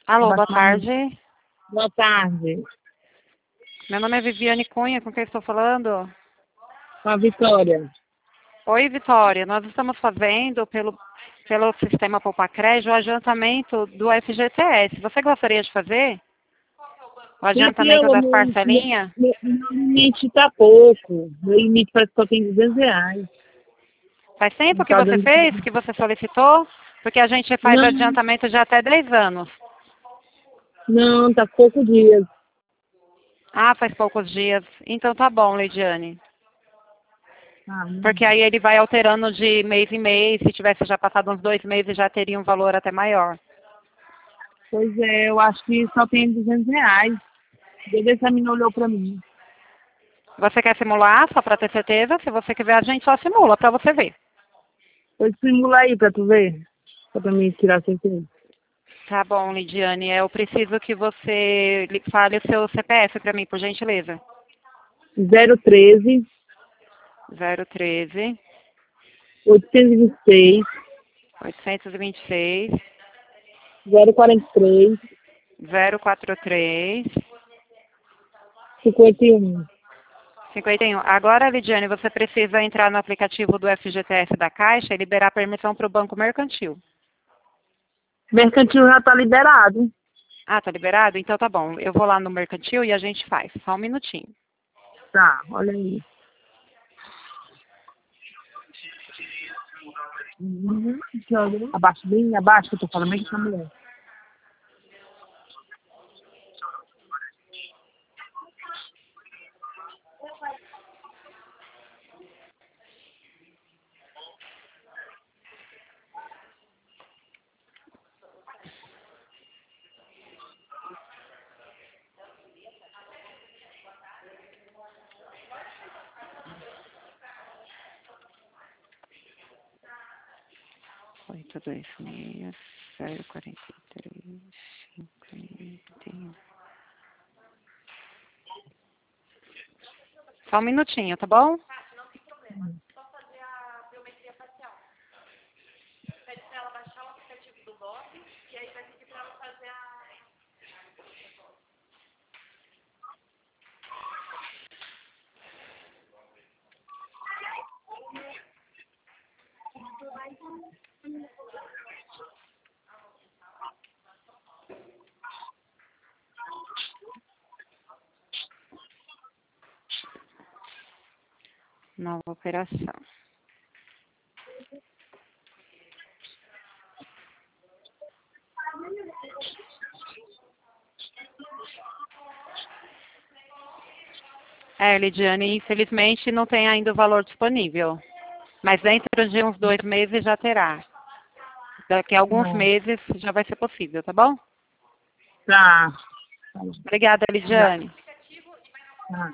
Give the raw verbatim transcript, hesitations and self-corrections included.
Alô, boa Abaixo mais. tarde. Boa tarde. Meu nome é Viviane Cunha, com quem estou falando? Com a Vitória. Oi, Vitória. Nós estamos fazendo pelo, pelo sistema Poupacred o adiantamento do F G T S. Você gostaria de fazer? O Minha adiantamento filha, das meu, meu, parcelinhas? meu, meu limite está pouco. Meu limite parece que só tem duzentos reais. Faz tempo Não que tá você dando. fez, que você solicitou? Porque a gente faz Não, adiantamento de até dez anos. não, tá pouco dias. Ah, faz poucos dias. Então tá bom, Leidiane. Ah, Porque aí ele vai alterando de mês em mês. Se tivesse já passado uns dois meses, já teria um valor até maior. pois é, eu acho que só tem duzentos reais. Desde essa menina olhou pra mim. Você quer simular, só para ter certeza? Se você quiser, a gente só simula para você ver. Pois simula aí pra tu ver. Só pra mim tirar certeza. Tá bom, Lidiane. Eu preciso que você li- fale o seu C P F para mim, por gentileza. zero treze, zero treze, oitocentos e vinte e seis, oitocentos e vinte e seis, zero quarenta e três, zero quatro três, cinquenta e um. cinquenta e um. Agora, Lidiane, você precisa entrar no aplicativo do F G T S da Caixa e liberar permissão para o Banco Mercantil. Mercantil já tá liberado. Ah, tá liberado? Então tá bom. Eu vou lá no Mercantil e a gente faz. Só um minutinho. Tá, olha aí. Uhum. Abaixo, bem abaixo que eu tô falando, bem que essa mulher. oito dois seis, zero quatro três, cinquenta e um. Só um minutinho, tá bom? Nova operação. É, Lidiane, infelizmente não tem ainda o valor disponível. Mas dentro de uns dois meses já terá. Daqui a alguns Não. meses já vai ser possível, tá bom? Tá. Obrigada, Já. Lidiane. Tá.